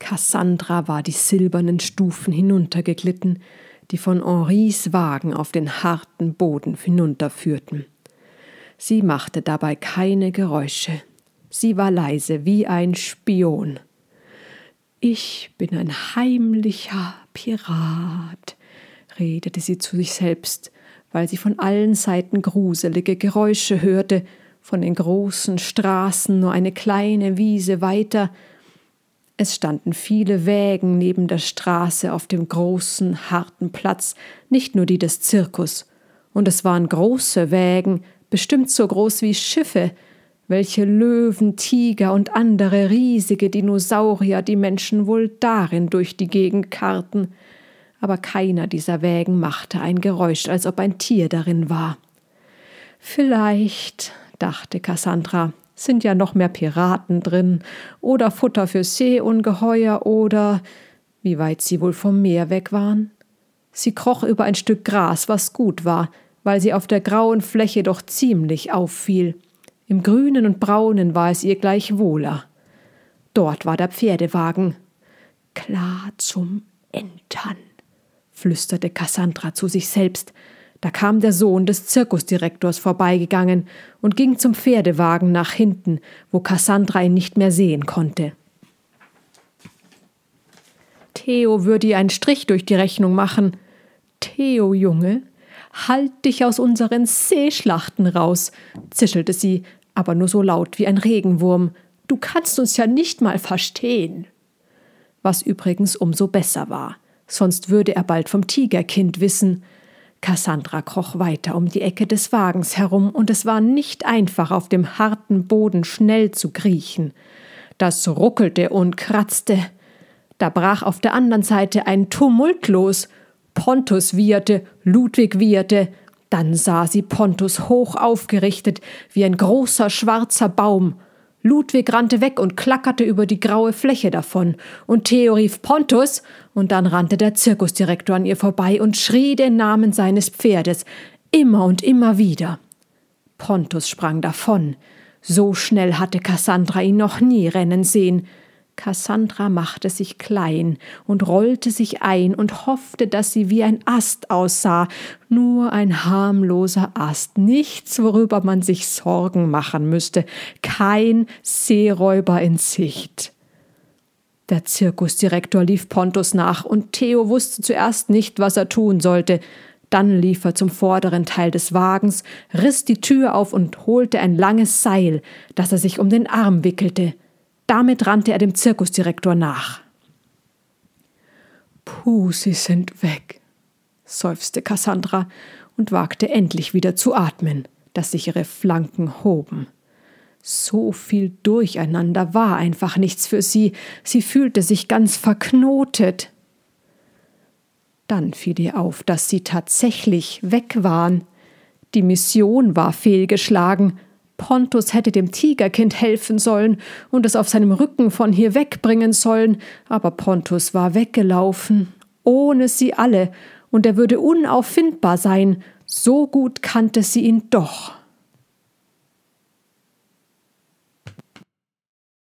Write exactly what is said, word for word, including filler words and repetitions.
Cassandra war die silbernen Stufen hinuntergeglitten, die von Henris Wagen auf den harten Boden hinunterführten. Sie machte dabei keine Geräusche. Sie war leise wie ein Spion. »Ich bin ein heimlicher Pirat«, redete sie zu sich selbst, weil sie von allen Seiten gruselige Geräusche hörte, von den großen Straßen nur eine kleine Wiese weiter. Es standen viele Wägen neben der Straße auf dem großen, harten Platz, nicht nur die des Zirkus. Und es waren große Wägen, bestimmt so groß wie Schiffe, welche Löwen, Tiger und andere riesige Dinosaurier die Menschen wohl darin durch die Gegend karrten. Aber keiner dieser Wägen machte ein Geräusch, als ob ein Tier darin war. »Vielleicht«, dachte Cassandra, »sind ja noch mehr Piraten drin oder Futter für Seeungeheuer oder…« Wie weit sie wohl vom Meer weg waren? Sie kroch über ein Stück Gras, was gut war, weil sie auf der grauen Fläche doch ziemlich auffiel. Im Grünen und Braunen war es ihr gleich wohler. Dort war der Pferdewagen. »Klar zum Entern«, flüsterte Cassandra zu sich selbst. Da kam der Sohn des Zirkusdirektors vorbeigegangen und ging zum Pferdewagen nach hinten, wo Cassandra ihn nicht mehr sehen konnte. Theo würde ihr einen Strich durch die Rechnung machen. »Theo, Junge, halt dich aus unseren Seeschlachten raus«, zischelte sie, aber nur so laut wie ein Regenwurm. »Du kannst uns ja nicht mal verstehen.« Was übrigens umso besser war, sonst würde er bald vom Tigerkind wissen. Cassandra kroch weiter um die Ecke des Wagens herum, und es war nicht einfach, auf dem harten Boden schnell zu kriechen. Das ruckelte und kratzte. Da brach auf der anderen Seite ein Tumult los. Pontus wieherte, Ludwig wieherte. Dann sah sie Pontus hoch aufgerichtet, wie ein großer schwarzer Baum. Ludwig rannte weg und klackerte über die graue Fläche davon. Und Theo rief »Pontus«, und dann rannte der Zirkusdirektor an ihr vorbei und schrie den Namen seines Pferdes, immer und immer wieder. Pontus sprang davon. So schnell hatte Cassandra ihn noch nie rennen sehen. Cassandra machte sich klein und rollte sich ein und hoffte, dass sie wie ein Ast aussah, nur ein harmloser Ast, nichts, worüber man sich Sorgen machen müsste, kein Seeräuber in Sicht. Der Zirkusdirektor lief Pontus nach, und Theo wusste zuerst nicht, was er tun sollte. Dann lief er zum vorderen Teil des Wagens, riss die Tür auf und holte ein langes Seil, das er sich um den Arm wickelte. Damit rannte er dem Zirkusdirektor nach. »Puh, sie sind weg«, seufzte Cassandra und wagte endlich wieder zu atmen, dass sich ihre Flanken hoben. So viel Durcheinander war einfach nichts für sie. Sie fühlte sich ganz verknotet. Dann fiel ihr auf, dass sie tatsächlich weg waren. Die Mission war fehlgeschlagen. Pontus hätte dem Tigerkind helfen sollen und es auf seinem Rücken von hier wegbringen sollen, aber Pontus war weggelaufen, ohne sie alle, und er würde unauffindbar sein, so gut kannte sie ihn doch.